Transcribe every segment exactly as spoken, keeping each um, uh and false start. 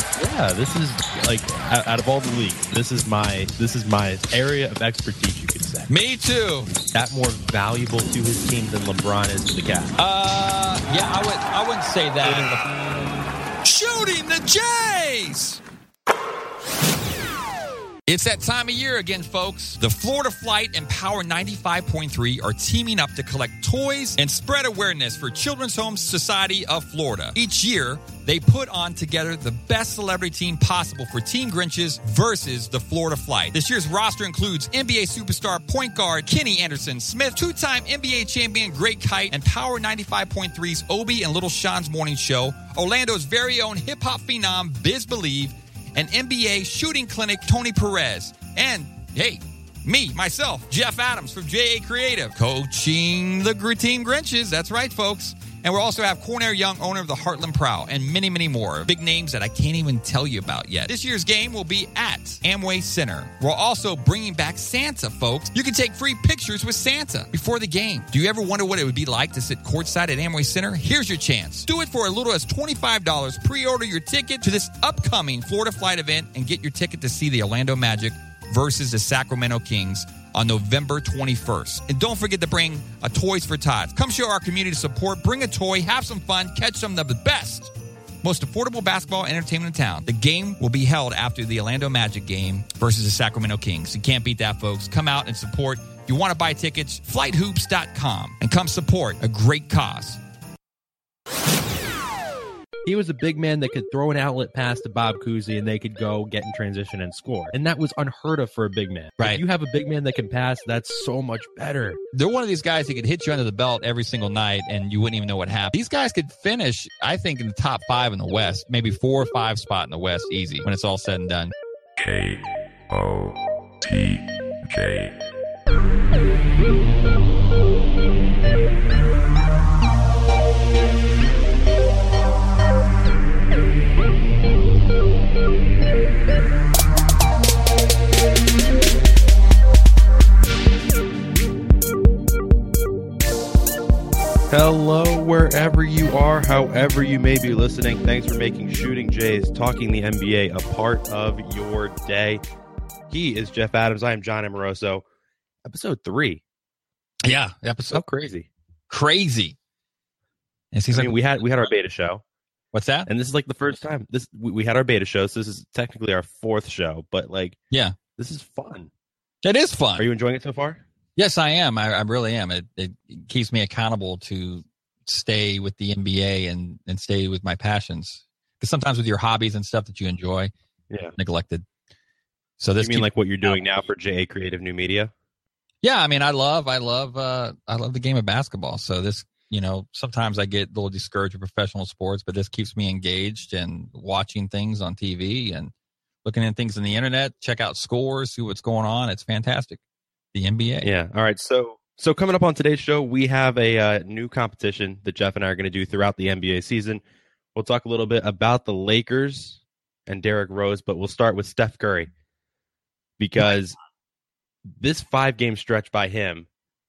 Yeah, this is like out, out of all the leagues, this is my this is my area of expertise, you could say. Me too. That more valuable to his team than LeBron is to the Cavs. Uh, yeah, I would I wouldn't say that. Shooting the Jays. It's that time of year again, folks. The Florida Flight and Power ninety-five point three are teaming up to collect toys and spread awareness for Children's Home Society of Florida. Each year, they put on together the best celebrity team possible for Team Grinches versus the Florida Flight. This year's roster includes N B A superstar point guard Kenny Anderson Smith, two-time N B A champion Greg Kite, and Power ninety-five point three's Obie and Little Sean's Morning Show, Orlando's very own hip-hop phenom Biz Believe, and N B A shooting clinic Tony Perez, and, hey, me, myself, Jeff Adams from J A Creative, coaching the Gr- Team Grinches. That's right, folks. And we'll also have Cornair Young, owner of the Heartland Prowl, and many, many more. Big names that I can't even tell you about yet. This year's game will be at Amway Center. We're also bringing back Santa, folks. You can take free pictures with Santa before the game. Do you ever wonder what it would be like to sit courtside at Amway Center? Here's your chance. Do it for as little as twenty-five dollars. Pre-order your ticket to this upcoming Florida Flight event and get your ticket to see the Orlando Magic versus the Sacramento Kings on November twenty-first. And don't forget to bring a Toys for Tots. Come show our community support, bring a toy, have some fun, catch some of the best, most affordable basketball entertainment in town. The game will be held after the Orlando Magic game versus the Sacramento Kings. You can't beat that, folks. Come out and support. If you want to buy tickets, flight hoops dot com, and come support a great cause. He was a big man that could throw an outlet pass to Bob Cousy and they could go get in transition and score. And that was unheard of for a big man. Right. If you have a big man that can pass, that's so much better. They're one of these guys that could hit you under the belt every single night and you wouldn't even know what happened. These guys could finish, I think, in the top five in the West, maybe four or five spot in the West easy when it's all said and done. K O T K. Hello, wherever you are, however you may be listening. Thanks for making Shooting Jays, Talking the N B A, a part of your day. He is Jeff Adams. I am John Amoroso. Episode three. Yeah, episode So crazy. crazy. It seems I like mean, we had we had our beta show, what's that? and this is like the first time this we, we had our beta show. So this is technically our fourth show, but like, Yeah, this is fun. it is fun. Are you enjoying it so far? Yes, I am. I, I really am. It, it keeps me accountable to stay with the N B A and, and stay with my passions. Because sometimes with your hobbies and stuff that you enjoy, Yeah. neglected. So this You mean keep- like what you're doing now for J A Creative New Media? yeah, I mean, I love, I love, uh, I love the game of basketball. So this, you know, sometimes I get a little discouraged with professional sports, but this keeps me engaged and watching things on T V and looking at things on the internet, check out scores, see what's going on. It's fantastic. The N B A. Yeah. All right. So so coming up on today's show, we have a uh, new competition that Jeff and I are going to do throughout the N B A season. We'll talk a little bit about the Lakers and Derrick Rose, but we'll start with Steph Curry because this five-game stretch by him,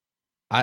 I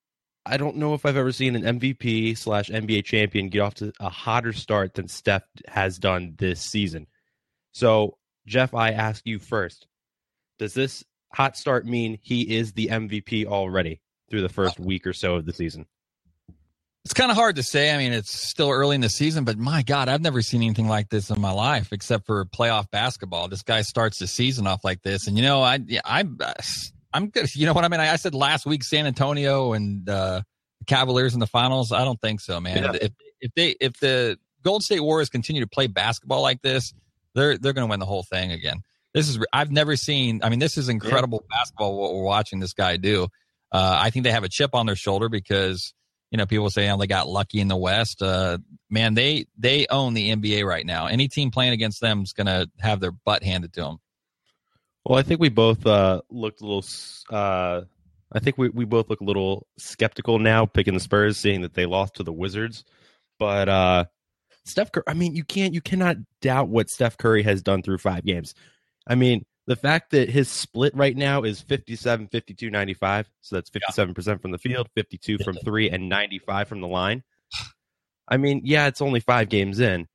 I don't know if I've ever seen an M V P slash N B A champion get off to a hotter start than Steph has done this season. So, Jeff, I ask you first, does this hot start mean he is the M V P already through the first week or so of the season? It's kind of hard to say. I mean, it's still early in the season, but my God, I've never seen anything like this in my life except for playoff basketball. This guy starts the season off like this. And, you know, I, I, I'm good. You know what I mean? I, I said last week, San Antonio and uh, Cavaliers in the finals. I don't think so, man. Yeah. If, if they, if the Golden State Warriors continue to play basketball like this, they're, they're going to win the whole thing again. This is, I've never seen, I mean, this is incredible yeah. basketball, what we're watching this guy do. Uh, I think they have a chip on their shoulder because, you know, people say, oh, they got lucky in the West. Uh, man, they, they own the N B A right now. Any team playing against them is going to have their butt handed to them. Well, I think we both uh, looked a little, uh, I think we, we both look a little skeptical now picking the Spurs, seeing that they lost to the Wizards. But uh, Steph Curry, I mean, you can't, you cannot doubt what Steph Curry has done through five games. I mean, the fact that his split right now is fifty-seven, fifty-two, ninety-five. So that's fifty-seven percent from the field, fifty-two from three, and ninety-five from the line. I mean, yeah, it's only five games in,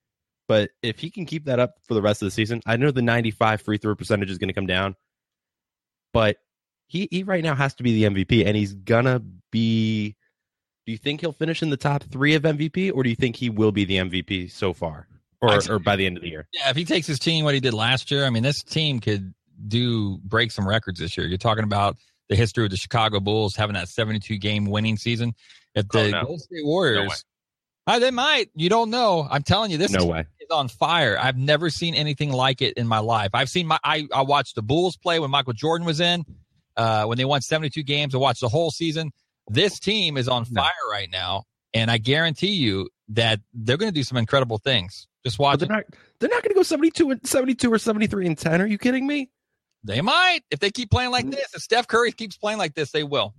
But if he can keep that up for the rest of the season, I know the ninety-five free throw percentage is going to come down, but he, he right now has to be the M V P, and he's going to be. Do you think he'll finish in the top three of M V P, or do you think he will be the M V P so far, or, or by the end of the year? Yeah, if he takes his team what he did last year, I mean, this team could do break some records this year. You're talking about the history of the Chicago Bulls having that seventy-two game winning season. If the oh, no. Golden State Warriors, no uh, they might. You don't know. I'm telling you, this no team way. is on fire. I've never seen anything like it in my life. I've seen my. I, I watched the Bulls play when Michael Jordan was in, uh, when they won seventy-two games. I watched the whole season. This team is on fire no. right now, and I guarantee you that they're going to do some incredible things. Just watch. They're not. They're not going to go seventy-two and seventy-two or seventy-three and ten. Are you kidding me? They might if they keep playing like this. If Steph Curry keeps playing like this, they will.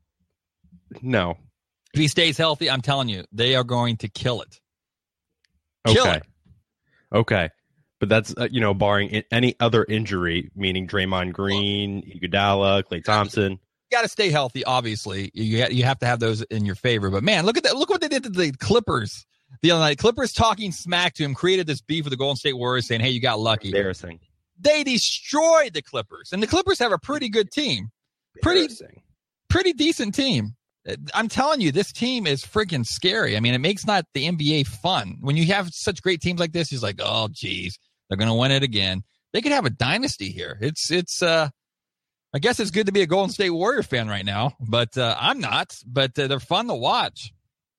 No. If he stays healthy, I'm telling you, they are going to kill it. Kill okay. it. Okay. But that's, uh, you know, barring in, any other injury, meaning Draymond Green, Iguodala, Klay Thompson. You got to stay healthy, obviously. You you have to have those in your favor. But, man, look at that. Look what they did to the Clippers the other night. Clippers talking smack to him, created this beef with the Golden State Warriors saying, hey, you got lucky. Embarrassing. They destroyed the Clippers. And the Clippers have a pretty good team. Pretty, pretty decent team. I'm telling you, this team is freaking scary. I mean, it makes not the N B A fun. When you have such great teams like this, he's like, oh, geez, they're going to win it again. They could have a dynasty here. It's, it's, uh, I guess it's good to be a Golden State Warrior fan right now, but uh, I'm not, but uh, they're fun to watch.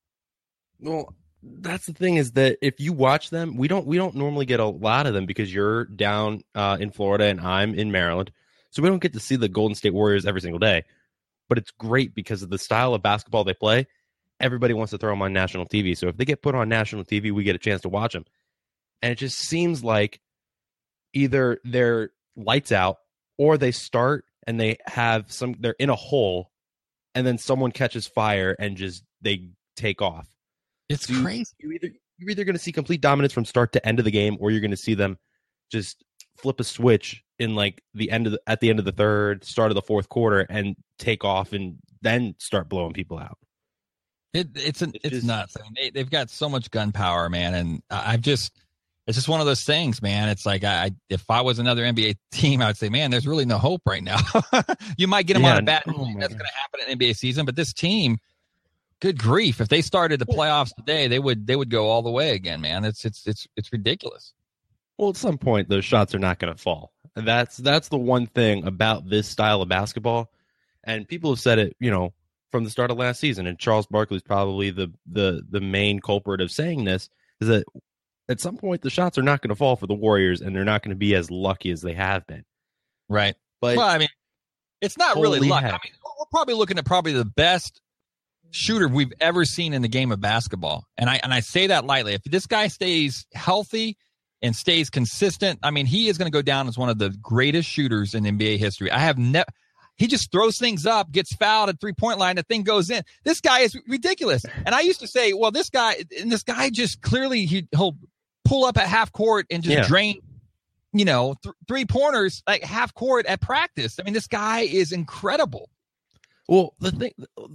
Well, that's the thing is that if you watch them, we don't, we don't normally get a lot of them because you're down uh, in Florida and I'm in Maryland. So we don't get to see the Golden State Warriors every single day. But it's great because of the style of basketball they play. Everybody wants to throw them on national T V. So if they get put on national T V, we get a chance to watch them. And it just seems like either they're lights out or they start and they have some, they're in a hole and then someone catches fire and just they take off. It's so crazy. You, you either, you're either going to see complete dominance from start to end of the game, or you're going to see them just flip a switch in like the end of the, at the end of the third, start of the fourth quarter, and take off and then start blowing people out. It, it's an, it's, it's just, nuts. I mean, they, they've got so much gunpowder, man, and I've just it's just one of those things, man. It's like I if I was another N B A team, I would say, man, there's really no hope right now. You might get them yeah, on a bad oh that's going to happen in N B A season, but this team, good grief, if they started the playoffs today, they would they would go all the way again, man. It's it's it's it's ridiculous. Well, at some point, those shots are not going to fall. And that's that's the one thing about this style of basketball. And people have said it, you know, from the start of last season. And Charles Barkley's probably the the the main culprit of saying this, is that at some point the shots are not going to fall for the Warriors, and they're not going to be as lucky as they have been. Right. But well, I mean, it's not really luck. Heck. I mean, we're probably looking at probably the best shooter we've ever seen in the game of basketball. And I and I say that lightly. If this guy stays healthy and stays consistent, I mean, he is going to go down as one of the greatest shooters in N B A history. I have never. He just throws things up, gets fouled at three-point line, the thing goes in. This guy is ridiculous. And I used to say, well, this guy, and this guy just clearly he, he'll pull up at half court and just yeah. drain, you know, th- three-pointers like half court at practice. I mean, this guy is incredible. Well, the thing,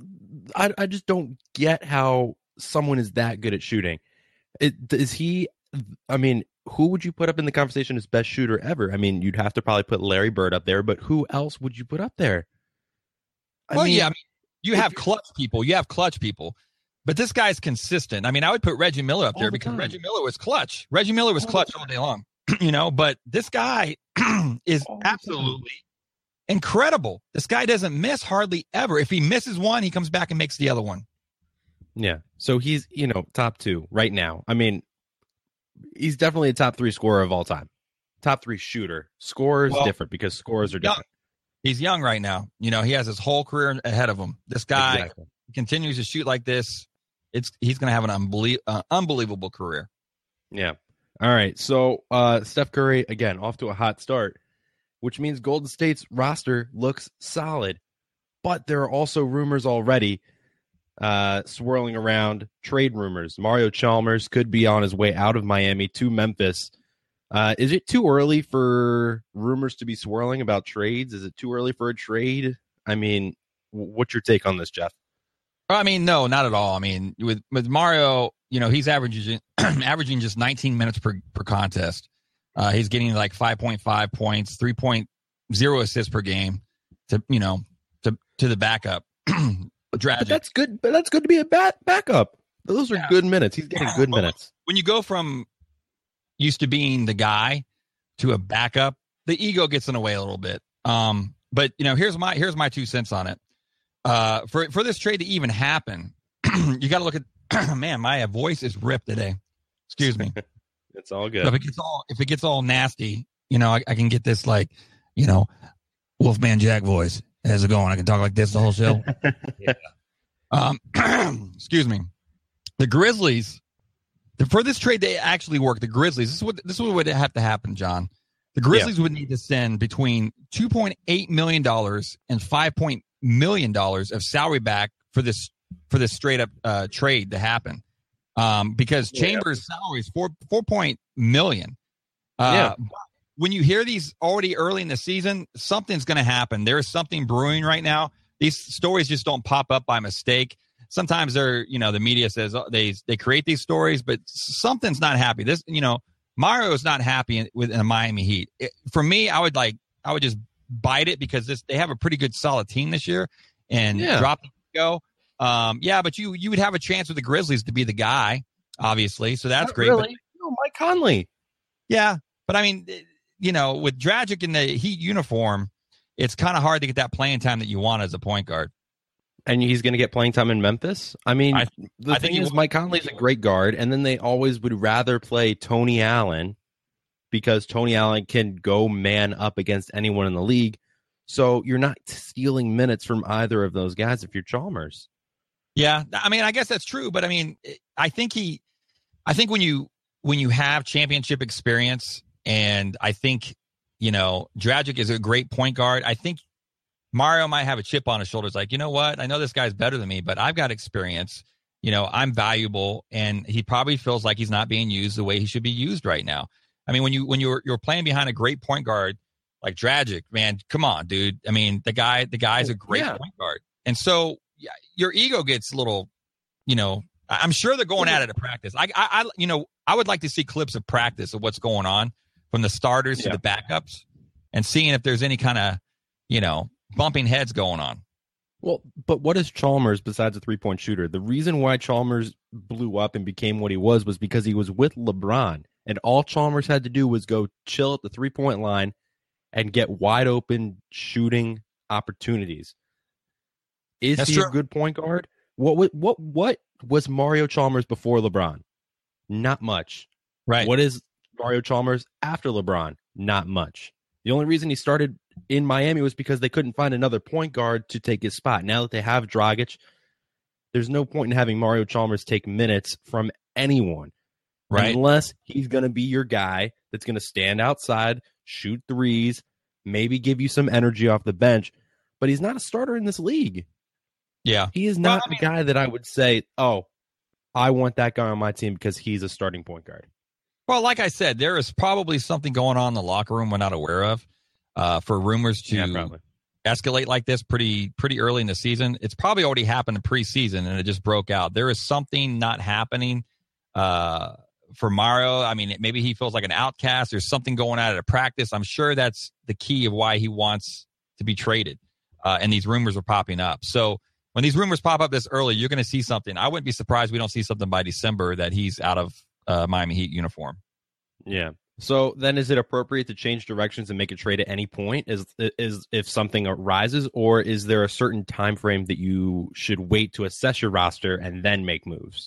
I I just don't get how someone is that good at shooting. It, is he? I mean, who would you put up in the conversation as best shooter ever? I mean, you'd have to probably put Larry Bird up there, but who else would you put up there? I well, mean, yeah, I mean, you have clutch people. You have clutch people. But this guy's consistent. I mean, I would put Reggie Miller up there the because time. Reggie Miller was clutch. Reggie Miller was all clutch all day long, you know, but this guy is all absolutely incredible. This guy doesn't miss hardly ever. If he misses one, he comes back and makes the other one. Yeah. So he's, you know, top two right now. I mean, he's definitely a top three scorer of all time. Top three shooter. Scorer is well, different because scores are different. Young. He's young right now. You know, he has his whole career ahead of him. This guy exactly. continues to shoot like this. It's he's going to have an unbelie- uh, unbelievable career. Yeah. All right. So uh, Steph Curry, again, off to a hot start, which means Golden State's roster looks solid. But there are also rumors already uh, swirling around, trade rumors. Mario Chalmers could be on his way out of Miami to Memphis. Uh, is it too early for rumors to be swirling about trades? Is it too early for a trade? I mean, what's your take on this, Jeff? I mean, no, not at all. I mean, with with Mario, you know, he's averaging averaging just nineteen minutes per per contest. Uh, he's getting like five point five points, three point oh assists per game to, you know, to to the backup. But that's good. But that's good to be a bat backup. Those are yeah. good minutes. He's getting good minutes. When you go from used to being the guy to a backup, the ego gets in the way a little bit. Um, but you know, here's my here's my two cents on it. Uh, for for this trade to even happen, you got to look at. Man, my voice is ripped today. Excuse me. It's all good. So if it gets all if it gets all nasty, you know, I, I can get this like, you know, Wolfman Jack voice. How's it going? I can talk like this the whole show. yeah. Um, excuse me. The Grizzlies. The, for this trade to actually work, the Grizzlies. This is what this is what would have to happen, John. The Grizzlies yeah. would need to send between two point eight million dollars and five point million dollars of salary back for this for this straight up uh, trade to happen, um, because yeah. Chambers' salary is four four point million. Uh, yeah. When you hear these already early in the season, something's going to happen. There is something brewing right now. These stories just don't pop up by mistake. Sometimes they're, you know, the media says oh, they they create these stories, but something's not happy. This, you know, Mario is not happy in, with in the Miami Heat. It, for me, I would like I would just bite it because this they have a pretty good solid team this year, and yeah. drop the go. Um, yeah, but you you would have a chance with the Grizzlies to be the guy, obviously. So that's Not great. Really? But, no, Mike Conley. Yeah, but I mean, you know, with Dragic in the Heat uniform, it's kind of hard to get that playing time that you want as a point guard. And he's going to get playing time in Memphis. I mean, I, the I thing think is, Mike Conley's a great guard, and then they always would rather play Tony Allen because Tony Allen can go man up against anyone in the league. So you're not stealing minutes from either of those guys if you're Chalmers. Yeah, I mean, I guess that's true, but I mean, I think he, I think when you when you have championship experience, and I think, you know, Dragic is a great point guard. I think Mario might have a chip on his shoulders, like, you know what? I know this guy's better than me, but I've got experience. You know, I'm valuable, and he probably feels like he's not being used the way he should be used right now. I mean, when you when you're you're playing behind a great point guard like Dragic, man, come on, dude. I mean, the guy the guy's a great yeah. point guard, and so yeah, your ego gets a little, you know. I'm sure they're going at it at practice. I, I, I you know, I would like to see clips of practice of what's going on from the starters yeah. to the backups, and seeing if there's any kind of, you know, bumping heads going on. Well, but what is Chalmers besides a three-point shooter? The reason why Chalmers blew up and became what he was was because he was with LeBron, and all Chalmers had to do was go chill at the three-point line and get wide-open shooting opportunities. Is That's he true. a good point guard? What, what what what was Mario Chalmers before LeBron? Not much. Right. What is Mario Chalmers after LeBron? Not much. The only reason he started in Miami was because they couldn't find another point guard to take his spot. Now that they have Dragic, there's no point in having Mario Chalmers take minutes from anyone. Right. Unless he's going to be your guy that's going to stand outside, shoot threes, maybe give you some energy off the bench. But he's not a starter in this league. Yeah. He is not well, I mean, the guy that I would say, oh, I want that guy on my team because he's a starting point guard. Well, like I said, there is probably something going on in the locker room we're not aware of. Uh, for rumors to yeah, escalate like this pretty pretty early in the season. It's probably already happened in preseason, and it just broke out. There is something not happening uh, for Mario. I mean, maybe he feels like an outcast. There's something going on at a practice. I'm sure that's the key of why he wants to be traded, uh, and these rumors are popping up. So when these rumors pop up this early, you're going to see something. I wouldn't be surprised we don't see something by December that he's out of uh, Miami Heat uniform. Yeah. So then is it appropriate to change directions and make a trade at any point is is if something arises, or is there a certain time frame that you should wait to assess your roster and then make moves?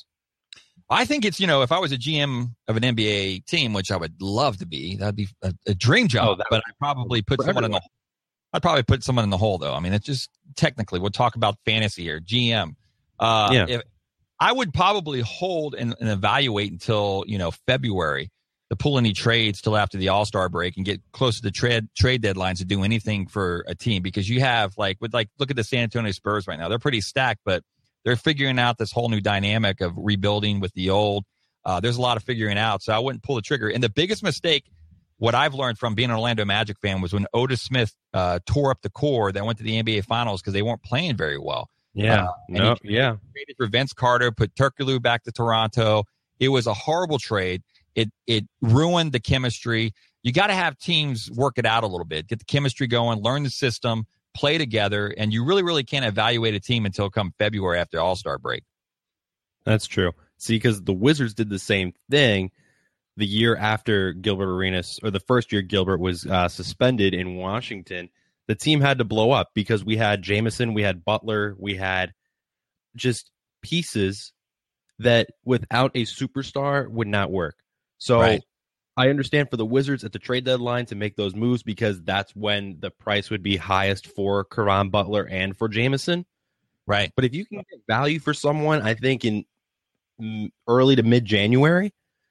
I think it's, you know, if I was a G M of an N B A team, which I would love to be, that'd be a, a dream job, oh, but I'd probably put someone everyone. in the I'd probably put someone in the hole, though. I mean, it's just technically, we'll talk about fantasy here, G M. Uh, yeah. If, I would probably hold and, and evaluate until, you know, February to pull any trades till after the All-Star break and get close to the trade trade deadlines to do anything for a team, because you have like with like look at the San Antonio Spurs right now. They're pretty stacked, but they're figuring out this whole new dynamic of rebuilding with the old. Uh, there's a lot of figuring out, so I wouldn't pull the trigger. And the biggest mistake, what I've learned from being an Orlando Magic fan, was when Otis Smith uh, tore up the core that went to the N B A Finals because they weren't playing very well. Yeah, Uh, no, he yeah. traded for Vince Carter, put Turkoglu back to Toronto. It was a horrible trade. It it ruined the chemistry. You got to have teams work it out a little bit, get the chemistry going, learn the system, play together, and you really, really can't evaluate a team until come February after All-Star break. That's true. See, because the Wizards did the same thing the year after Gilbert Arenas, or the first year Gilbert was uh, suspended in Washington. The team had to blow up because we had Jameson, we had Butler, we had just pieces that without a superstar would not work. So Right. I understand for the Wizards at the trade deadline to make those moves because that's when the price would be highest for Caron Butler and for Jameson. Right. But if you can get value for someone, I think in mm, early to mid-January,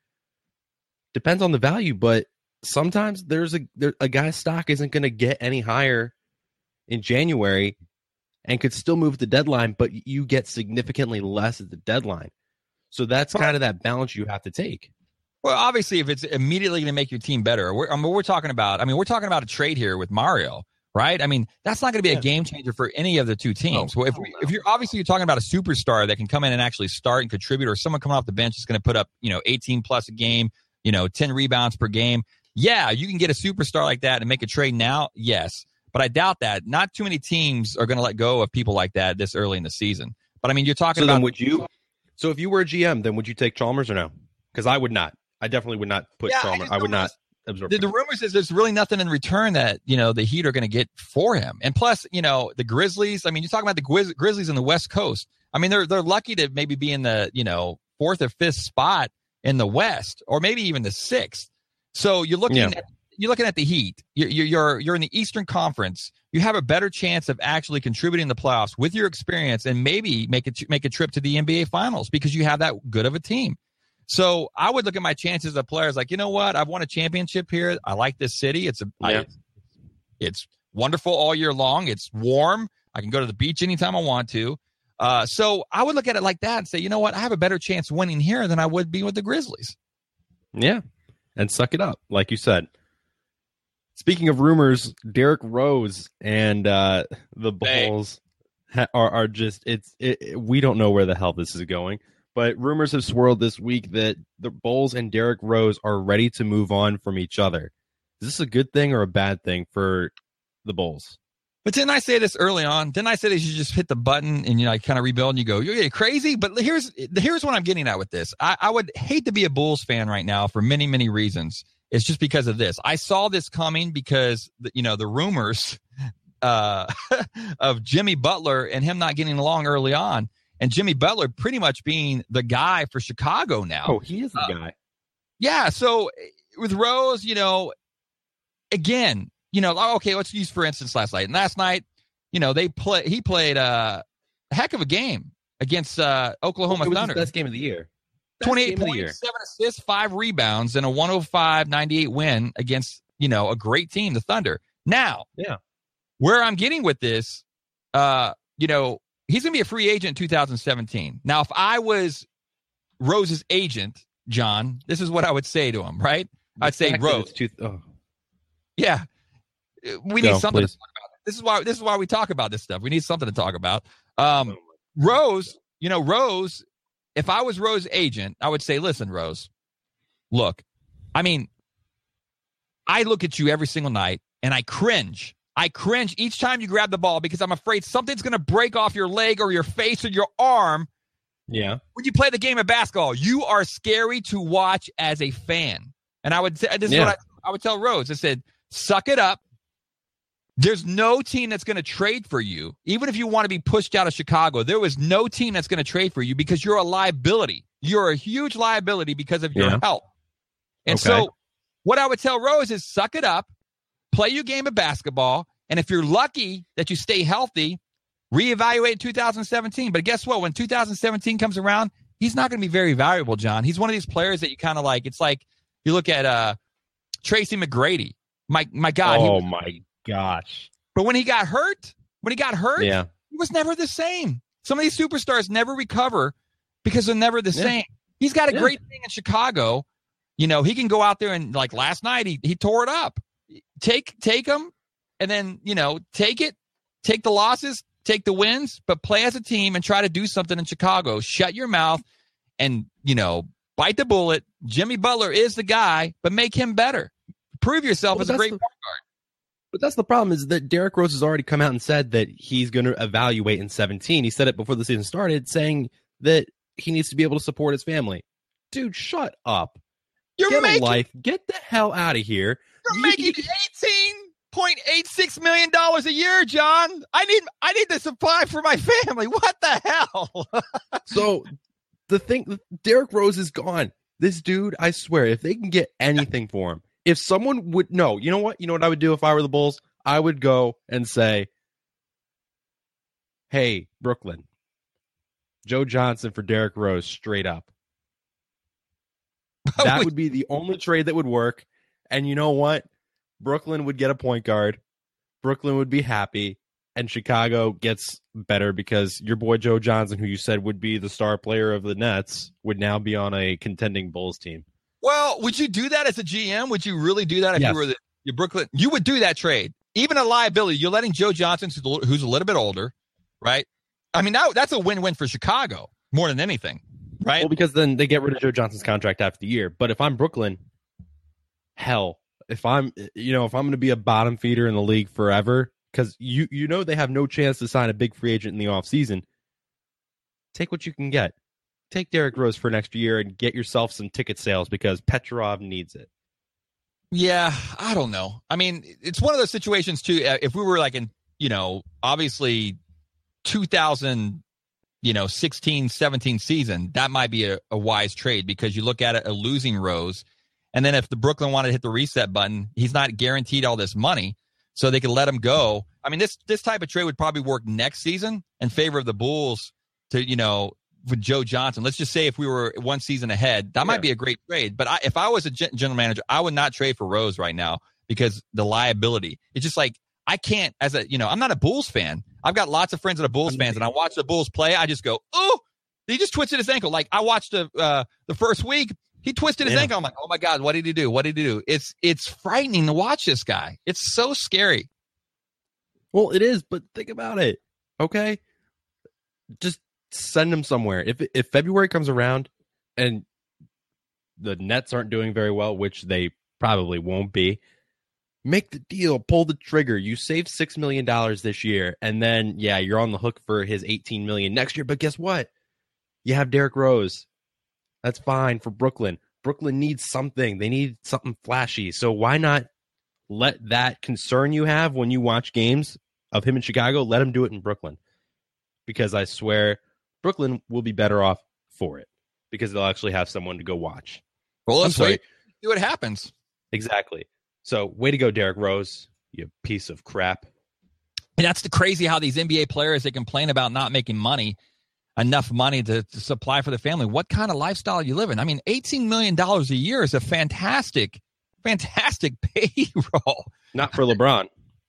depends on the value, but sometimes there's a there, a guy's stock isn't going to get any higher in January and could still move the deadline, but you get significantly less at the deadline. So that's kind of that balance you have to take. Well, obviously, if it's immediately going to make your team better, we're, I mean, we're talking about. I mean, we're talking about a trade here with Mario, right? I mean, that's not going to be Yeah. a game changer for any of the two teams. No, well, if, no, we, no. if you're obviously you're talking about a superstar that can come in and actually start and contribute, or someone coming off the bench is going to put up, you know, eighteen plus a game, you know, ten rebounds per game. Yeah, you can get a superstar like that and make a trade now. Yes, but I doubt that. Not too many teams are going to let go of people like that this early in the season. But I mean, you're talking So about. then would you? So if you were a G M, then would you take Chalmers or no? Because I would not. I definitely would not put Yeah, I Chalmers. just I, would don't not absorb. The, the rumors is there's really nothing in return that, you know, the Heat are going to get for him. And plus, you know, the Grizzlies, I mean, you're talking about the Grizz- Grizzlies in the West Coast. I mean, they're they're lucky to maybe be in the, you know, fourth or fifth spot in the West, or maybe even the sixth. So you're looking Yeah. at you're looking at the Heat. You're, you're you're in the Eastern Conference. You have a better chance of actually contributing in the playoffs with your experience, and maybe make a make a trip to the N B A Finals because you have that good of a team. So I would look at my chances of players like, you know what, I've won a championship here. I like this city. It's a Yeah. I, it's wonderful all year long. It's warm. I can go to the beach anytime I want to. Uh, so I would look at it like that and say, you know what, I have a better chance of winning here than I would be with the Grizzlies. Yeah, and suck it up, like you said. Speaking of rumors, Derrick Rose and uh, the Bulls ha- are, are just it's it, it- we don't know where the hell this is going. But rumors have swirled this week that the Bulls and Derrick Rose are ready to move on from each other. Is this a good thing or a bad thing for the Bulls? But didn't I say this early on? Didn't I say that you just hit the button and you know, kind of rebuild and you go, you're getting crazy? But here's here's what I'm getting at with this. I, I would hate to be a Bulls fan right now for many, many reasons. It's just because of this. I saw this coming because, you know, the rumors uh, of Jimmy Butler and him not getting along early on, and Jimmy Butler pretty much being the guy for Chicago now. Oh, he is the Uh, guy. Yeah, so with Rose, you know, again, you know, okay, let's use for instance last night. And last night, you know, they play. He played uh, a heck of a game against uh, Oklahoma It was Thunder. his best game of the year. Best twenty-eight game of the points, year. seven assists, five rebounds, and a one oh five ninety-eight win against, you know, a great team, the Thunder. Now, Yeah. where I'm getting with this, uh, you know, he's going to be a free agent in two thousand seventeen. Now, if I was Rose's agent, John, this is what I would say to him, right? The I'd say, fact that Rose, it's Too, oh, yeah, we Go, need something please. to talk about. This is why this is why we talk about this stuff. We need something to talk about. Um, Rose, you know, Rose, if I was Rose's agent, I would say, listen, Rose, look, I mean, I look at you every single night and I cringe. I cringe each time you grab the ball because I'm afraid something's going to break off your leg or your face or your arm yeah. when you play the game of basketball. You are scary to watch as a fan. And I would say, this is Yeah. what I, I would tell Rose. I said, suck it up. There's no team that's going to trade for you. Even if you want to be pushed out of Chicago, there was no team that's going to trade for you because you're a liability. You're a huge liability because of your Yeah. health. And Okay. so what I would tell Rose is suck it up, play your game of basketball, and if you're lucky that you stay healthy, reevaluate in two thousand seventeen. But guess what? When two thousand seventeen comes around, he's not going to be very valuable, John. He's one of these players that you kind of like. It's like you look at uh, Tracy McGrady. My my God. he Oh was- my gosh. but when he got hurt, when he got hurt, Yeah. he was never the same. Some of these superstars never recover because they're never the Yeah. same. He's got a Yeah. great thing in Chicago. You know, he can go out there and like last night, he he tore it up. Take take him, and then you know take it, take the losses, take the wins, but play as a team and try to do something in Chicago. Shut your mouth and, you know, bite the bullet. Jimmy Butler is the guy, but make him better. Prove yourself well, as a great the, point guard. But that's the problem is that Derrick Rose has already come out and said that he's going to evaluate in seventeen. He said it before the season started, saying that he needs to be able to support his family. Dude, shut up. You're Get making, a life. Get the hell out of here. You're making eighteen point eight six million dollars a year, John. I need I need to supply for my family. What the hell? So the thing, Derrick Rose is gone. This dude, I swear, if they can get anything for him, if someone would, no, you know what? You know what I would do if I were the Bulls? I would go and say, hey, Brooklyn, Joe Johnson for Derrick Rose, straight up. That would be the only trade that would work. And you know what? Brooklyn would get a point guard. Brooklyn would be happy. And Chicago gets better because your boy Joe Johnson, who you said would be the star player of the Nets, would now be on a contending Bulls team. Well, would you do that as a G M? Would you really do that if yes. you were the your Brooklyn? You would do that trade. Even a liability. You're letting Joe Johnson, who's a little bit older, right? I mean, that, that's a win-win for Chicago more than anything. Right. Well, because then they get rid of Joe Johnson's contract after the year. But if I'm Brooklyn, hell, if I'm, you know, if I'm going to be a bottom feeder in the league forever, because you, you know, they have no chance to sign a big free agent in the offseason, take what you can get. Take Derrick Rose for next year and get yourself some ticket sales because Petrov needs it. Yeah, I don't know. I mean, it's one of those situations, too. If we were like in, you know, obviously two thousand you know, sixteen, seventeen season, that might be a, a wise trade because you look at it, a losing Rose. And then if the Brooklyn wanted to hit the reset button, he's not guaranteed all this money, so they could let him go. I mean, this this type of trade would probably work next season in favor of the Bulls to, you know, with Joe Johnson. Let's just say if we were one season ahead, that yeah. might be a great trade. But I, if I was a general manager, I would not trade for Rose right now because the liability. It's just like, I can't, as a, you know, I'm not a Bulls fan. I've got lots of friends that are Bulls fans, and I watch the Bulls play. I just go, oh, he just twisted his ankle. Like I watched the uh, the first week, he twisted his yeah. ankle. I'm like, oh my God, what did he do? What did he do? It's it's frightening to watch this guy. It's so scary. Well, it is, but think about it. Okay, just send him somewhere. If if February comes around and the Nets aren't doing very well, which they probably won't be. Make the deal, pull the trigger. You save six million dollars this year, and then, yeah, you're on the hook for his eighteen million dollars next year. But guess what? You have Derrick Rose. That's fine for Brooklyn. Brooklyn needs something. They need something flashy. So why not let that concern you have when you watch games of him in Chicago, let him do it in Brooklyn? Because I swear Brooklyn will be better off for it because they'll actually have someone to go watch. Well, let's wait. See what happens. Exactly. So, way to go, Derrick Rose, you piece of crap. And that's the crazy how these N B A players, they complain about not making money, enough money to, to supply for the family. What kind of lifestyle are you living? I mean, eighteen million dollars a year is a fantastic, fantastic payroll. Not for LeBron.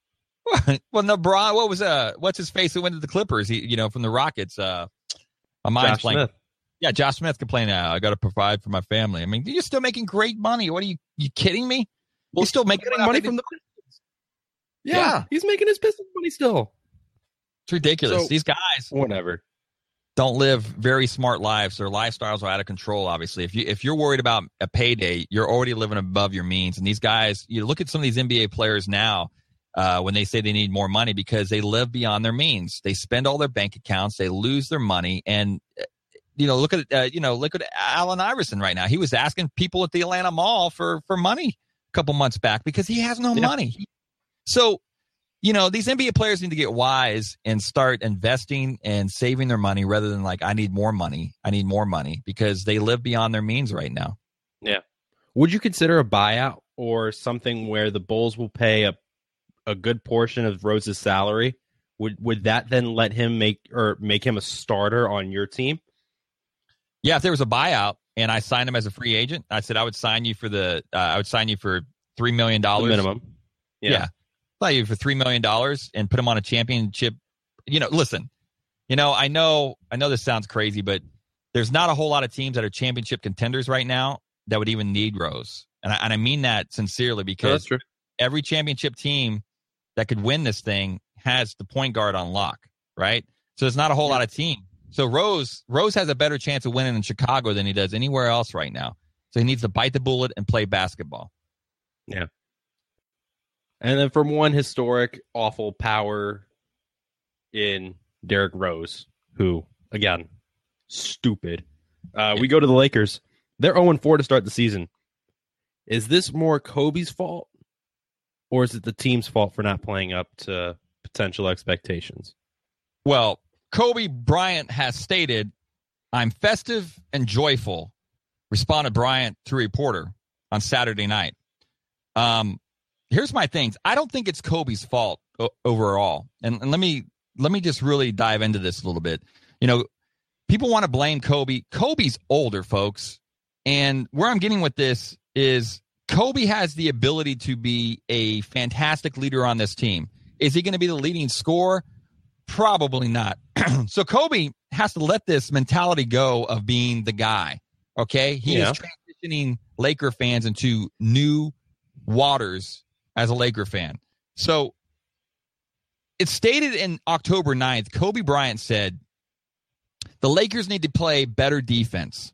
Well, LeBron, what was, uh, what's his face who went to the Clippers, he, you know, from the Rockets? Uh, my mind's Josh blank. Smith. Yeah, Josh Smith complaining, uh, I got to provide for my family. I mean, you're still making great money. What are you, you kidding me? Well, he's still making money from the Pistons. Yeah, yeah, he's making his Pistons money still. It's ridiculous. So, These guys, whatever, don't live very smart lives. Their lifestyles are out of control. Obviously, if you if you're worried about a payday, you're already living above your means. And these guys, you look at some of these N B A players now uh, when they say they need more money because they live beyond their means. They spend all their bank accounts. They lose their money. And you know, look at uh, you know, look at Allen Iverson right now. He was asking people at the Atlanta Mall for for money couple months back because he has no yeah. money. So, you know, these N B A players need to get wise and start investing and saving their money rather than like, I need more money. I need more money because they live beyond their means right now. Yeah. Would you consider a buyout or something where the Bulls will pay a a good portion of Rose's salary? Would would that then let him make or make him a starter on your team? Yeah, if there was a buyout and I signed him as a free agent, I said I would sign you for the uh, I would sign you for three million dollars minimum. Yeah, yeah. Sign you for three million dollars and put him on a championship. You know, listen, you know, I know, I know this sounds crazy, but there's not a whole lot of teams that are championship contenders right now that would even need Rose, and I, and I mean that sincerely because no, every championship team that could win this thing has the point guard on lock. right? So there's not a whole yeah. lot of team. So Rose Rose has a better chance of winning in Chicago than he does anywhere else right now. So he needs to bite the bullet and play basketball. Yeah. And then from one historic, awful power in Derrick Rose, who, again, stupid. Uh, yeah. We go to the Lakers. They're oh and four to start the season. Is this more Kobe's fault, or is it the team's fault for not playing up to potential expectations? Well, Kobe Bryant has stated, "I'm festive and joyful," responded Bryant to a reporter on Saturday night. Um, here's my things. I don't think it's Kobe's fault o- overall. And, and let me let me just really dive into this a little bit. You know, people want to blame Kobe. Kobe's older, folks. And where I'm getting with this is Kobe has the ability to be a fantastic leader on this team. Is he going to be the leading scorer? Probably not. So Kobe has to let this mentality go of being the guy. Okay? He yeah. is transitioning Laker fans into new waters as a Laker fan. So it's stated in October ninth, Kobe Bryant said, the Lakers need to play better defense.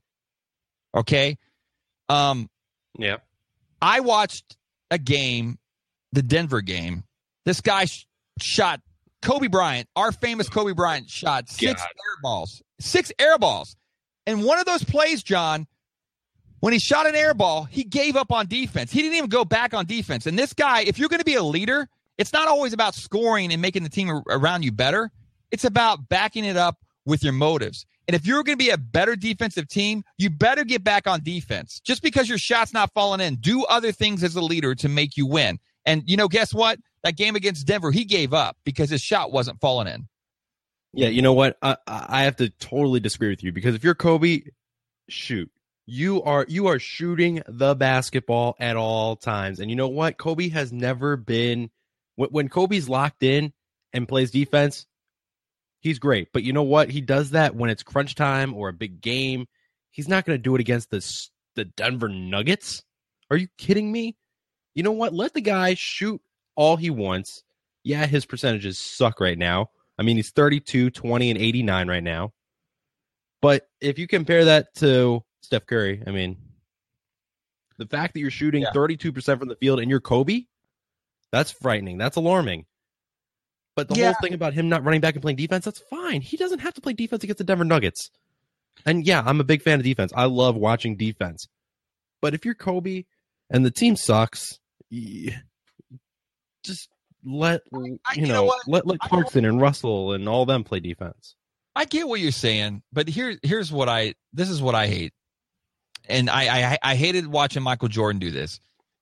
Okay? Um, yeah. I watched a game, the Denver game. This guy sh- shot, Kobe Bryant, our famous Kobe Bryant, shot six God. air balls. Six air balls. And one of those plays, John, when he shot an air ball, he gave up on defense. He didn't even go back on defense. And this guy, if you're going to be a leader, it's not always about scoring and making the team around you better. It's about backing it up with your motives. And if you're going to be a better defensive team, you better get back on defense. Just because your shot's not falling in, do other things as a leader to make you win. And, you know, guess what? That game against Denver, he gave up because his shot wasn't falling in. Yeah, you know what? I, I have to totally disagree with you because if you're Kobe, shoot. You are you are shooting the basketball at all times. And you know what? Kobe has never been – when Kobe's locked in and plays defense, he's great. But you know what? He does that when it's crunch time or a big game. He's not going to do it against the, the Denver Nuggets. Are you kidding me? You know what? Let the guy shoot all he wants. Yeah, his percentages suck right now. I mean, he's thirty-two, twenty, and eighty-nine right now. But if you compare that to Steph Curry, I mean, the fact that you're shooting yeah. thirty-two percent from the field and you're Kobe, that's frightening. That's alarming. But the yeah. whole thing about him not running back and playing defense, that's fine. He doesn't have to play defense against the Denver Nuggets. And yeah, I'm a big fan of defense. I love watching defense. But if you're Kobe and the team sucks, just let I, you, you know, know let let Clarkson and Russell and all them play defense. I get what you're saying, but here here's what I this is what I hate. And I, I I hated watching Michael Jordan do this.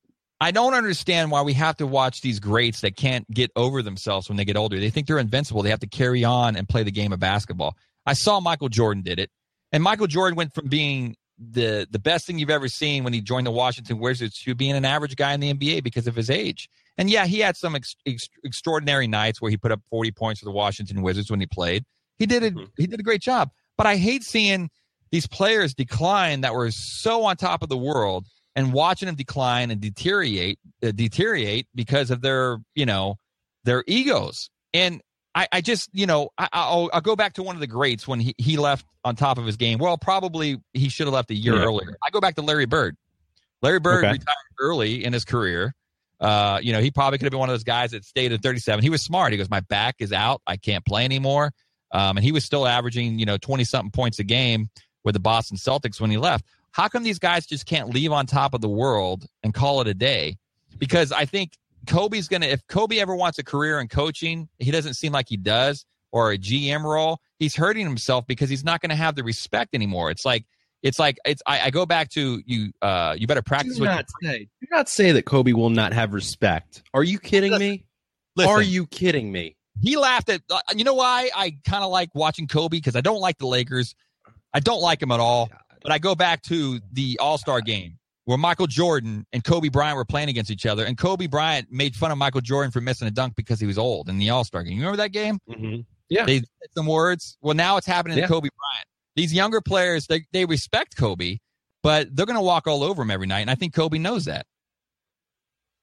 I don't understand why we have to watch these greats that can't get over themselves when they get older. They think they're invincible. They have to carry on and play the game of basketball. I saw Michael Jordan did it. And Michael Jordan went from being the the best thing you've ever seen when he joined the Washington Wizards to being an average guy in the N B A because of his age. And yeah, he had some ex- ex- extraordinary nights where he put up forty points for the Washington Wizards when he played. He did it. Mm-hmm. He did a great job. But I hate seeing these players decline that were so on top of the world and watching them decline and deteriorate, uh, deteriorate because of their, you know, their egos. And I, I just, you know, I, I'll, I'll go back to one of the greats when he, he left on top of his game. Well, probably he should have left a year yeah. earlier. I go back to Larry Bird. Larry Bird okay. retired early in his career. Uh, you know, he probably could have been one of those guys that stayed at thirty-seven. He was smart. He goes, my back is out. I can't play anymore. Um, and he was still averaging, you know, twenty-something points a game with the Boston Celtics when he left. How come these guys just can't leave on top of the world and call it a day? Because I think Kobe's going to – if Kobe ever wants a career in coaching, he doesn't seem like he does, or a G M role, he's hurting himself because he's not going to have the respect anymore. It's like – It's like it's. I, I go back to you. Uh, you better practice. Do what not say. Do not say that Kobe will not have respect. Are you kidding listen, me? Listen, Are you kidding me? He laughed at. Uh, you know why I kind of like watching Kobe, because I don't like the Lakers. I don't like him at all. God. But I go back to the All-Star game where Michael Jordan and Kobe Bryant were playing against each other, and Kobe Bryant made fun of Michael Jordan for missing a dunk because he was old in the All-Star game. You remember that game? Mm-hmm. Yeah. They said some words. Well, now it's happening yeah. to Kobe Bryant. These younger players, they they respect Kobe, but they're going to walk all over him every night, and I think Kobe knows that.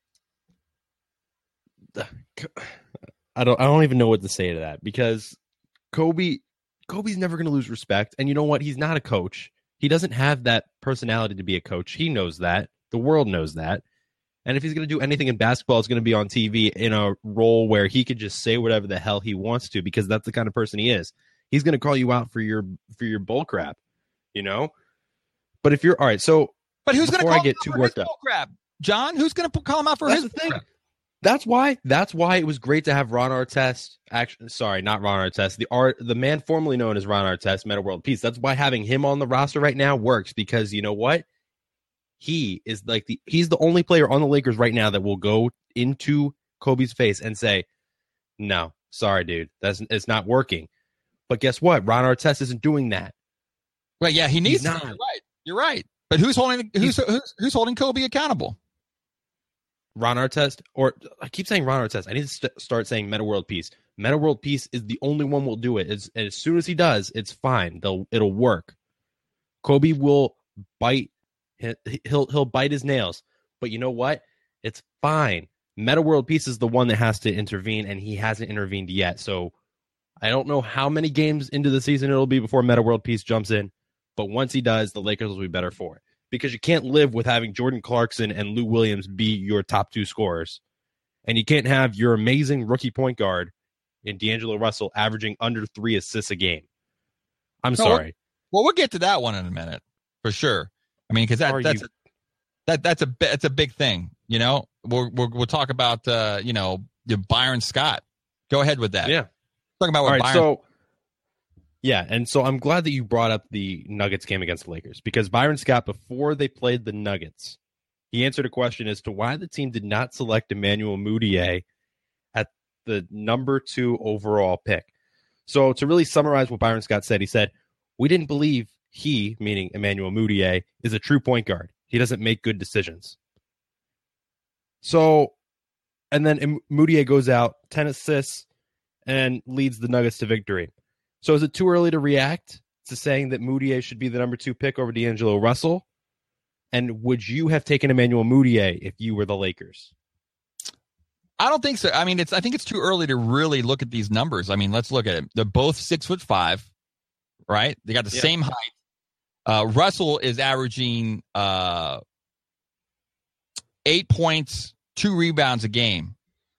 I don't I don't even know what to say to that, because Kobe, Kobe's never going to lose respect. And you know what? He's not a coach. He doesn't have that personality to be a coach. He knows that. The world knows that. And if he's going to do anything in basketball, it's going to be on T V in a role where he could just say whatever the hell he wants to, because that's the kind of person he is. He's going to call you out for your for your bull crap, you know? But if you're all right, so but who's going to call I him get out too for worked his up, bull crap? John, who's going to call him out for that's his the thing. bull crap? That's why. That's why it was great to have Ron Artest. Actually, sorry, not Ron Artest. The art, the man formerly known as Ron Artest, Meta World Peace. That's why having him on the roster right now works, because you know what? He is like the he's the only player on the Lakers right now that will go into Kobe's face and say, "No, sorry, dude, that's it's not working." But guess what? Ron Artest isn't doing that. Well, yeah, he needs He's to. not. You're right. You're right. But who's holding who's, who's who's holding Kobe accountable? Ron Artest, or I keep saying Ron Artest. I need to st- start saying Meta World Peace. Meta World Peace is the only one will do it. As, as soon as he does, it's fine. They'll it'll work. Kobe will bite. He'll he'll bite his nails. But you know what? It's fine. Meta World Peace is the one that has to intervene, and he hasn't intervened yet. So I don't know how many games into the season it'll be before Meta World Peace jumps in. But once he does, the Lakers will be better for it. Because you can't live with having Jordan Clarkson and Lou Williams be your top two scorers. And you can't have your amazing rookie point guard in D'Angelo Russell averaging under three assists a game. I'm no, sorry. Well, we'll get to that one in a minute, for sure. I mean, because that, that's, a, that, that's, a, that's a big thing, you know? We'll, we'll, we'll talk about, uh, you know, Byron Scott. Go ahead with that. Yeah. Talk about what All right, Byron... So, yeah, and so I'm glad that you brought up the Nuggets game against the Lakers, because Byron Scott, before they played the Nuggets, he answered a question as to why the team did not select Emmanuel Mudiay at the number two overall pick. So to really summarize what Byron Scott said, he said, "We didn't believe he," meaning Emmanuel Mudiay, "is a true point guard. He doesn't make good decisions." So, and then Mudiay goes out, ten assists, and leads the Nuggets to victory. So is it too early to react to saying that Mudiay should be the number two pick over D'Angelo Russell? And would you have taken Emmanuel Mudiay if you were the Lakers? I don't think so. I mean, it's. I think it's too early to really look at these numbers. I mean, let's look at it. They're both six foot five, right? They got the yeah. same height. Uh, Russell is averaging uh, eight points, two rebounds a game.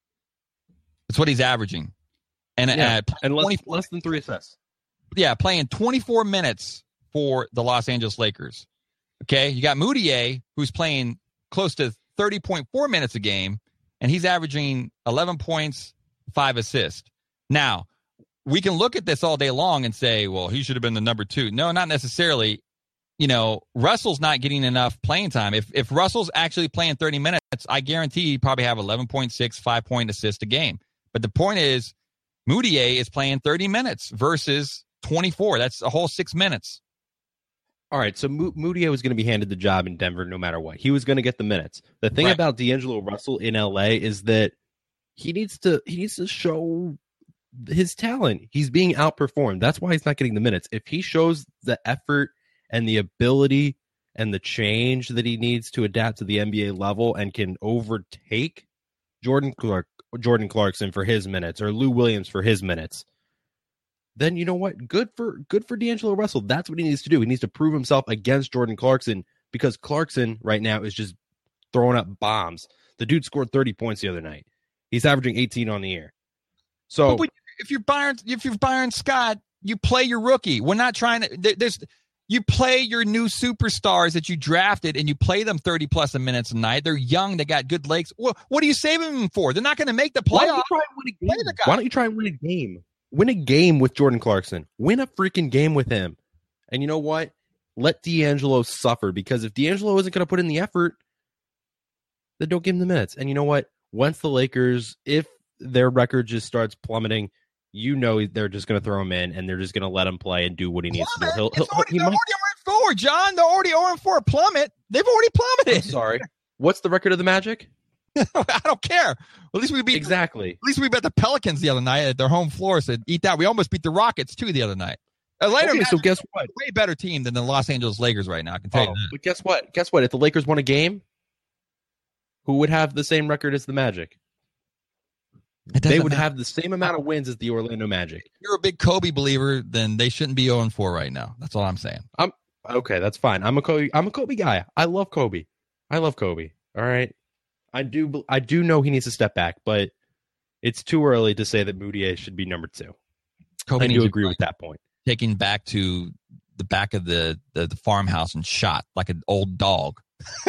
That's what he's averaging. And, yeah, uh, and less, less than three assists. Yeah, playing twenty-four minutes for the Los Angeles Lakers. Okay, you got Mudiay, who's playing close to thirty point four minutes a game, and he's averaging eleven points, five assists. Now, we can look at this all day long and say, well, he should have been the number two. No, not necessarily. You know, Russell's not getting enough playing time. If if Russell's actually playing thirty minutes, I guarantee he'd probably have eleven point six, five-point assist a game. But the point is, Mudiay is playing thirty minutes versus twenty-four. That's a whole six minutes. All right, so M- Mudiay was going to be handed the job in Denver no matter what. He was going to get the minutes. The thing right. about D'Angelo Russell in L A is that he needs to he needs to show his talent. He's being outperformed. That's why he's not getting the minutes. If he shows the effort and the ability and the change that he needs to adapt to the N B A level and can overtake Jordan Clark, Jordan Clarkson for his minutes or Lou Williams for his minutes, then you know what? Good for good for D'Angelo Russell. That's what he needs to do. He needs to prove himself against Jordan Clarkson, because Clarkson right now is just throwing up bombs. The dude scored thirty points the other night. He's averaging eighteen on the year. So but if you're Byron, if you're Byron Scott, you play your rookie. We're not trying to. There's you play your new superstars that you drafted, and you play them thirty plus a minutes a night. They're young. They got good legs. Well, what are you saving them for? They're not going to make the playoffs. Why don't you try and win a game? Why don't you try and win a game? Win a game with Jordan Clarkson. Win a freaking game with him. And you know what? Let D'Angelo suffer, because if D'Angelo isn't going to put in the effort, then don't give him the minutes. And you know what? Once the Lakers, if their record just starts plummeting, you know they're just going to throw him in, and they're just going to let him play and do what he needs Plummet. to do. He'll, he'll, already, he they're might... already oh and four, John. They're already oh and four plummet. They've already plummeted. I'm sorry. What's the record of the Magic? I don't care. At least we beat exactly. At least we beat the Pelicans the other night at their home floor. So eat that. We almost beat the Rockets too the other night. Atlanta, okay, so guess what? Way better team than the Los Angeles Lakers right now. I can tell oh, you that. But guess what? Guess what? If the Lakers won a game, who would have the same record as the Magic? They would matter. have the same amount of wins as the Orlando Magic. If you're a big Kobe believer, then they shouldn't be oh and four right now. That's all I'm saying. I'm okay. That's fine. I'm a Kobe. I'm a Kobe guy. I love Kobe. I love Kobe. All right. I do. I do know he needs to step back, but it's too early to say that Mudiay should be number two. Kobe I needs do to agree be with that point. taken back to the back of the, the, the farmhouse and shot like an old dog.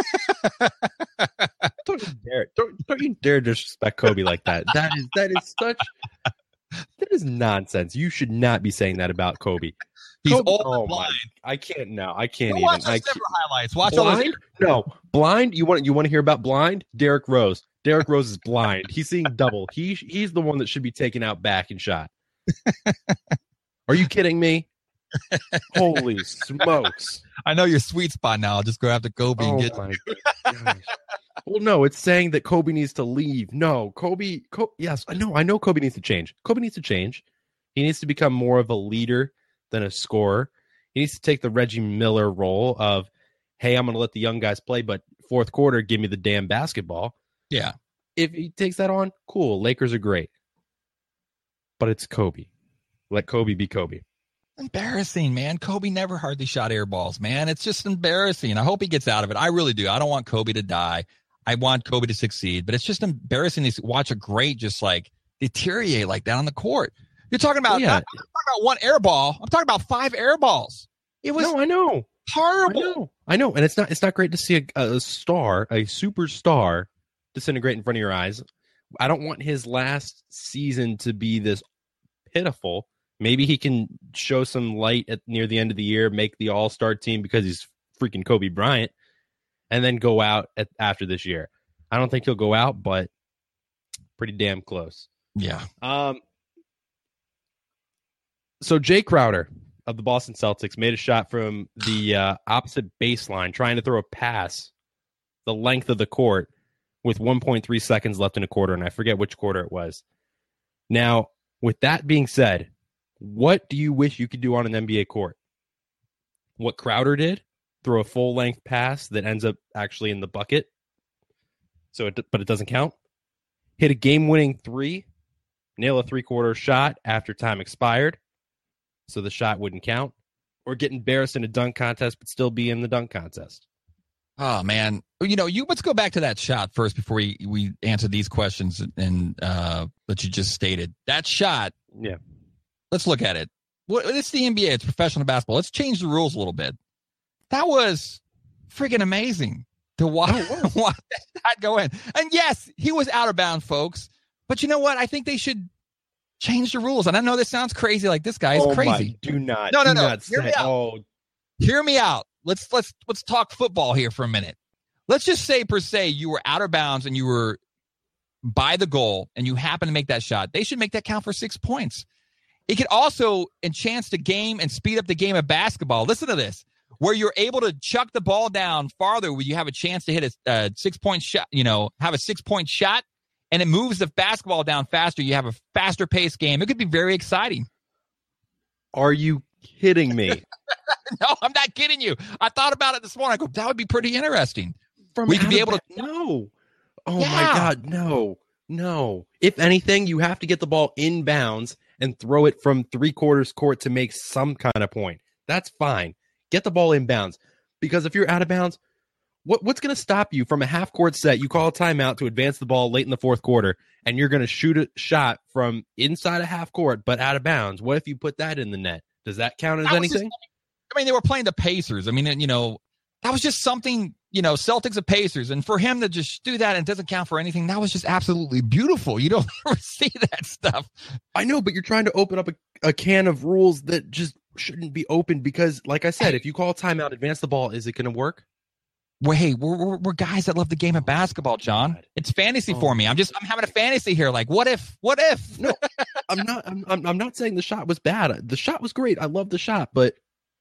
Don't you dare! Don't, don't you dare disrespect Kobe like that. That is that is such that is nonsense. You should not be saying that about Kobe. He's Kobe, old oh and blind. My, I can't now. I can't Go even. watch I those can't, Denver highlights. Watch all blind? those. No, blind. You want you want to hear about blind? Derrick Rose. Derrick Rose is blind. He's seeing double. He he's the one that should be taken out back and shot. Are you kidding me? Holy smokes! I know your sweet spot now. I'll just go after Kobe and Oh get. my gosh. Well, no, it's saying that Kobe needs to leave. No, Kobe. Co- yes, I know. I know Kobe needs to change. Kobe needs to change. He needs to become more of a leader than a scorer. He needs to take the Reggie Miller role of, hey, I'm going to let the young guys play, but fourth quarter, give me the damn basketball. Yeah. If he takes that on, cool. Lakers are great. But it's Kobe. Let Kobe be Kobe. Embarrassing, man. Kobe never hardly shot air balls, man. It's just embarrassing. I hope he gets out of it. I really do. I don't want Kobe to die. I want Kobe to succeed, but it's just embarrassing to watch a great just like deteriorate like that on the court. You're talking about, Oh, yeah. not, I'm talking about one air ball. I'm talking about five air balls. It was No, I know. horrible. I know. I know. And it's not it's not great to see a, a star, a superstar, disintegrate in front of your eyes. I don't want his last season to be this pitiful. Maybe he can show some light at near the end of the year, make the all-star team because he's freaking Kobe Bryant, and then go out at, after this year. I don't think he'll go out, but pretty damn close. Yeah. Um. So Jay Crowder of the Boston Celtics made a shot from the uh, opposite baseline, trying to throw a pass the length of the court with one point three seconds left in a quarter, and I forget which quarter it was. Now, with that being said, what do you wish you could do on an N B A court? What Crowder did? Throw a full-length pass that ends up actually in the bucket, so it, but it doesn't count. Hit a game-winning three, nail a three-quarter shot after time expired, so the shot wouldn't count, or get embarrassed in a dunk contest but still be in the dunk contest. Oh man, you know, you let's go back to that shot first before we we answer these questions and uh, that you just stated. That shot. Yeah. Let's look at it. What it's the N B A. It's professional basketball. Let's change the rules a little bit. That was freaking amazing to watch, Oh, watch that go in. And yes, he was out of bounds, folks. But you know what? I think they should change the rules. And I know this sounds crazy. Like this guy is oh crazy. My, do not. No, no, do no. Not Hear say, me out. Oh, Hear me out. Let's let's let's talk football here for a minute. Let's just say per se you were out of bounds and you were by the goal and you happen to make that shot. They should make that count for six points. It could also enhance the game and speed up the game of basketball. Listen to this, where you're able to chuck the ball down farther, where you have a chance to hit a uh, six-point shot, you know, have a six-point shot, and it moves the basketball down faster. You have a faster-paced game. It could be very exciting. are you kidding me? No, I'm not kidding you. I thought about it this morning. I go, that would be pretty interesting. From We could out be of able to- ba- No. Oh, Yeah. my God. No. No. If anything, you have to get the ball inbounds and throw it from three-quarters court to make some kind of point. That's fine. Get the ball inbounds. Because if you're out of bounds, what, what's going to stop you from a half-court set? You call a timeout to advance the ball late in the fourth quarter, and you're going to shoot a shot from inside a half-court but out of bounds. What if you put that in the net? Does that count as That was just- anything? I mean, they were playing the Pacers. I mean, you know, that was just something, you know, Celtics and Pacers. And for him to just do that and it doesn't count for anything, that was just absolutely beautiful. You don't ever see that stuff. I know, but you're trying to open up a, a can of rules that just shouldn't be open because, like I said, if you call timeout, advance the ball, is it going to work? Well, hey, we're, we're we're guys that love the game of basketball, John. God. It's fantasy Oh. for me. I'm just I'm having a fantasy here. Like, what if? What if? No, I'm not. I'm, I'm. I'm not saying the shot was bad. The shot was great. I love the shot, but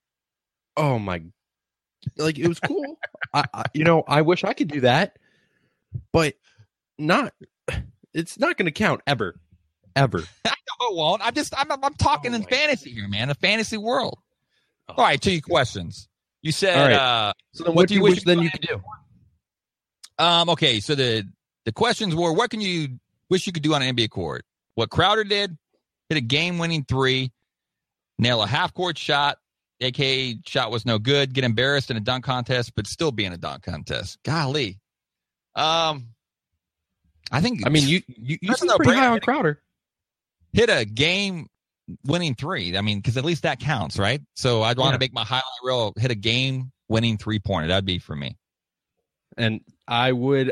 oh my, like it was cool. I, I, you know, I wish I could do that, but not. It's not going to count ever, ever. No, it won't. I'm just I'm I'm talking Oh in my fantasy here, man. A fantasy world. All right, to your questions. You said, All right. uh, So then, what, do you wish then you could do? um, okay. So the the questions were, what can you wish you could do on an N B A court. What Crowder did, hit a game-winning three, nail a half-court shot, a k a shot was no good, get embarrassed in a dunk contest, but still be in a dunk contest. Golly. Um, I think. I mean, you you, you seem pretty high on Crowder. Hit a game-winning three. I mean, because at least that counts, right? So I'd want Yeah. to make my highlight reel, hit a game-winning three-pointer. That'd be for me. And I would,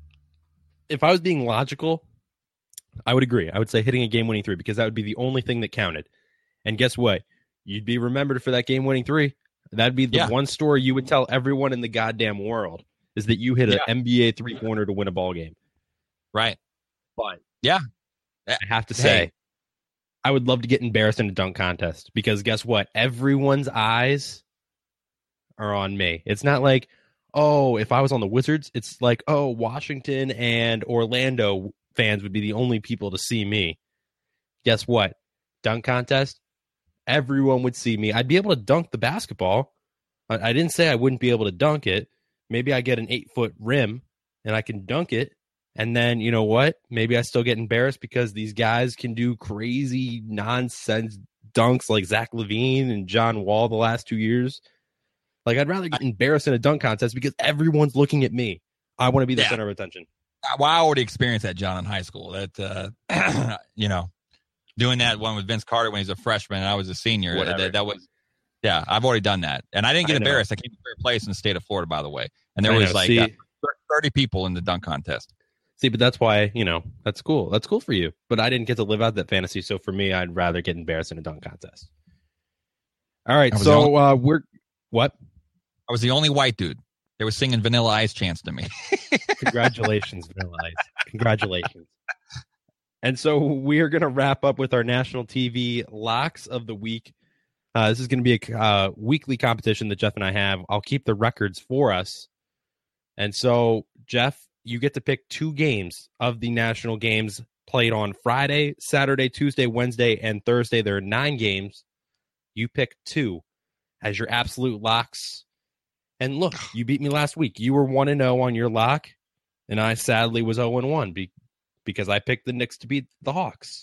if I was being logical, I would agree. I would say hitting a game-winning three because that would be the only thing that counted. And guess what? You'd be remembered for that game-winning three. That'd be the Yeah. one story you would tell everyone in the goddamn world is that you hit an Yeah. N B A three-pointer to win a ball game. Right. But Yeah. I have to Hey. say, I would love to get embarrassed in a dunk contest because guess what? Everyone's eyes are on me. It's not like, oh, if I was on the Wizards, it's like, oh, Washington and Orlando fans would be the only people to see me. Guess what? Dunk contest, everyone would see me. I'd be able to dunk the basketball. I, I didn't say I wouldn't be able to dunk it. Maybe I get an eight-foot rim and I can dunk it. And then, you know what? Maybe I still get embarrassed because these guys can do crazy nonsense dunks like Zach LaVine and John Wall the last two years. Like, I'd rather get embarrassed in a dunk contest because everyone's looking at me. I want to be the Yeah. center of attention. Well, I already experienced that, John, in high school. That, uh, you know, doing that one with Vince Carter when he was a freshman and I was a senior. Whatever. That, that was, yeah, I've already done that. And I didn't get I know. embarrassed. I came to third place in the state of Florida, by the way. And there I was know. like See- uh, thirty people in the dunk contest. See, but that's why, you know, that's cool. That's cool for you. But I didn't get to live out that fantasy. So for me, I'd rather get embarrassed in a dunk contest. All right. I was So the uh, we're, what? I was the only white dude. They were singing Vanilla Ice chants to me. Congratulations, Vanilla Ice. Congratulations. And so we are going to wrap up with our national T V locks of the week. Uh, this is going to be a uh, weekly competition that Jeff and I have. I'll keep the records for us. And so, Jeff, you get to pick two games of the national games played on Friday, Saturday, Tuesday, Wednesday, and Thursday. There are nine games. You pick two as your absolute locks. And look, you beat me last week. You were one and oh on your lock, and I sadly was oh and one be- because I picked the Knicks to beat the Hawks.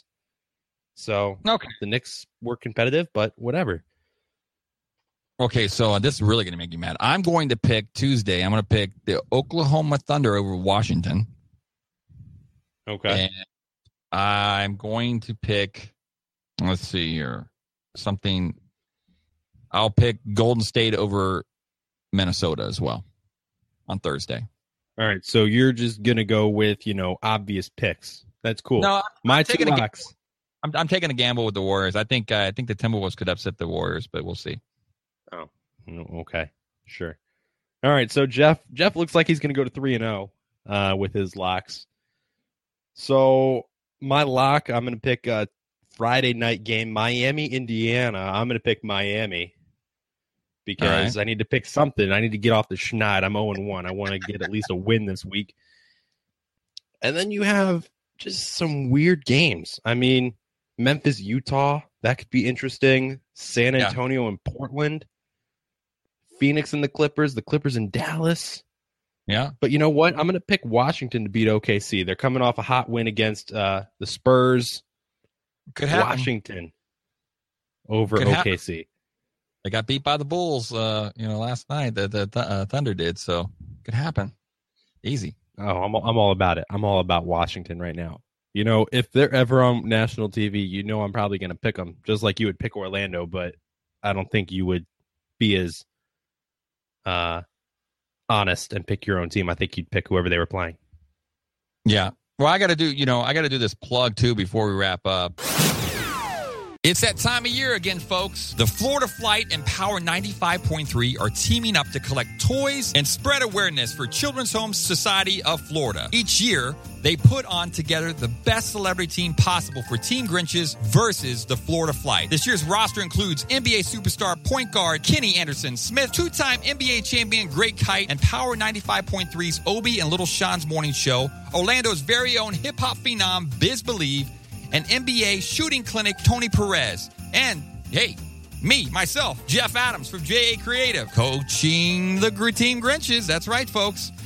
So Okay. the Knicks were competitive, but whatever. Okay, so uh, this is really going to make you mad. I'm going to pick Tuesday. I'm going to pick the Oklahoma Thunder over Washington. Okay. And I'm going to pick, let's see here, something. I'll pick Golden State over Minnesota as well on Thursday. All right. So you're just going to go with, you know, obvious picks. That's cool. No, My I'm two taking a locks. I'm, I'm taking a gamble with the Warriors. I think uh, I think the Timberwolves could upset the Warriors, but we'll see. Oh, okay. Sure. All right. So Jeff, Jeff looks like he's going to go to three and oh uh, with his locks. So my lock, I'm going to pick a Friday night game, Miami, Indiana. I'm going to pick Miami because All right. I need to pick something. I need to get off the schneid. I'm oh and one. I want to get at least a win this week. And then you have just some weird games. I mean, Memphis, Utah, that could be interesting. San Yeah. Antonio and Portland. Phoenix and the Clippers, the Clippers in Dallas. Yeah. But you know what? I'm going to pick Washington to beat O K C. They're coming off a hot win against uh, the Spurs. Could happen. Washington over Could O K happen. C. They got beat by the Bulls, uh, you know, last night. The, the th- uh, Thunder did, so could happen. Easy. Oh, I'm I'm all about it. I'm all about Washington right now. You know, if they're ever on national T V, you know I'm probably going to pick them, just like you would pick Orlando. But I don't think you would be as uh, honest and pick your own team. I think you'd pick whoever they were playing. Yeah. Well, I got to do, you know, I got to do this plug too before we wrap up. It's that time of year again, folks. The Florida Flight and Power ninety-five point three are teaming up to collect toys and spread awareness for Children's Home Society of Florida. Each year, they put on together the best celebrity team possible for Team Grinches versus the Florida Flight. This year's roster includes N B A superstar point guard Kenny Anderson Smith, two-time N B A champion Greg Kite, and Power ninety-five point three's Obie and Little Sean's Morning Show, Orlando's very own hip-hop phenom Biz Believe, and N B A shooting clinic Tony Perez. And, hey, me, myself, Jeff Adams from J A Creative, coaching the Gr- Team Grinches. That's right, folks.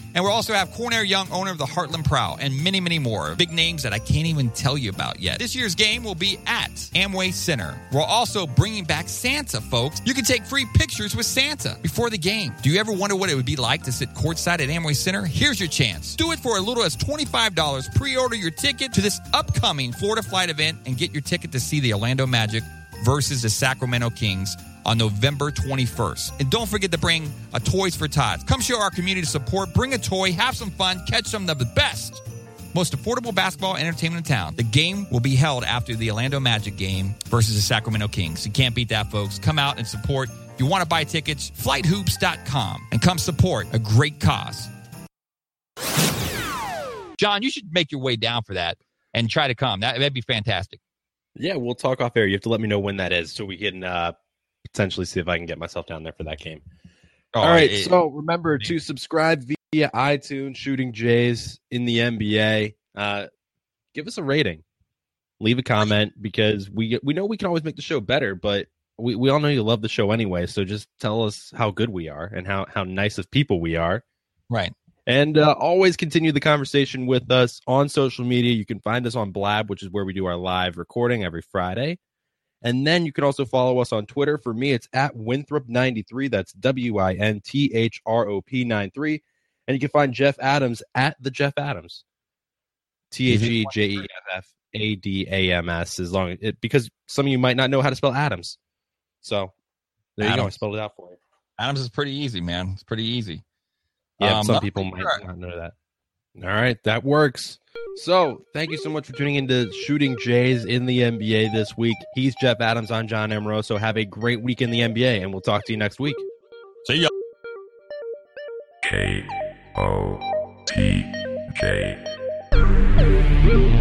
And we'll also have Cornair Young, owner of the Heartland Prowl, and many, many more. Big names that I can't even tell you about yet. This year's game will be at Amway Center. We're also bringing back Santa, folks. You can take free pictures with Santa before the game. Do you ever wonder what it would be like to sit courtside at Amway Center? Here's your chance. Do it for as little as twenty-five dollars. Pre-order your ticket to this upcoming Florida Flight event and get your ticket to see the Orlando Magic versus the Sacramento Kings on November twenty-first. And don't forget to bring a Toys for Tots. Come show our community support. Bring a toy. Have some fun. Catch some of the best, most affordable basketball entertainment in town. The game will be held after the Orlando Magic game versus the Sacramento Kings. You can't beat that, folks. Come out and support. If you want to buy tickets, flight hoops dot com, and come support a great cause. John, you should make your way down for that and try to come. That, that'd be fantastic. Yeah, we'll talk off air. You have to let me know when that is so we can uh, potentially see if I can get myself down there for that game. Oh, All right, it, so remember it, to subscribe via iTunes, Shooting Jays in the N B A. Uh, give us a rating. Leave a comment because we we know we can always make the show better, but we, we all know you love the show anyway, so just tell us how good we are and how, how nice of people we are. Right. And uh, always continue the conversation with us on social media. You can find us on Blab, which is where we do our live recording every Friday. And then you can also follow us on Twitter. For me, it's at Winthrop ninety-three. That's W I N T H R O P ninety-three. And you can find Jeff Adams at the Jeff Adams. T H E J E F F A D A M S, as long as it, because some of you might not know how to spell Adams. So there Adams. You go. I spelled it out for you. Adams is pretty easy, man. It's pretty easy. Yeah, um, some people might sure. not know that. All right, that works. So, thank you so much for tuning into Shooting Jays in the N B A this week. He's Jeff Adams. I'm John Amoroso. Have a great week in the N B A, and we'll talk to you next week. See ya. K O T J